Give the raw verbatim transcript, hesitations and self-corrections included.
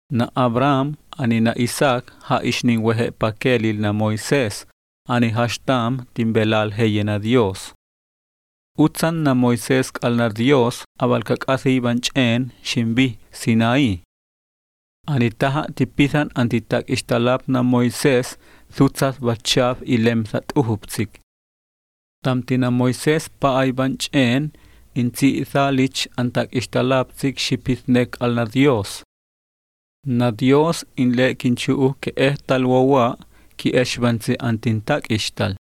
Na Abraham ani na Isaac ha ishnin wehe pakelil na Moisés ani hashtam timbelal heyena Dios. Utsan na Moisés kalnar Dios abalkakasi banchen shimbi Sinaí. Ani taha tipithan antitak ishtalap na Moisés thutsas bachaf ilemsat uhupsik. Tamtina Moisés paay banchen inti thalich antak ishtalapsik shipithnek al na Dios. Na Dios inle kinchuu ke ehtal wawa ki eshbansi antintak ishtal.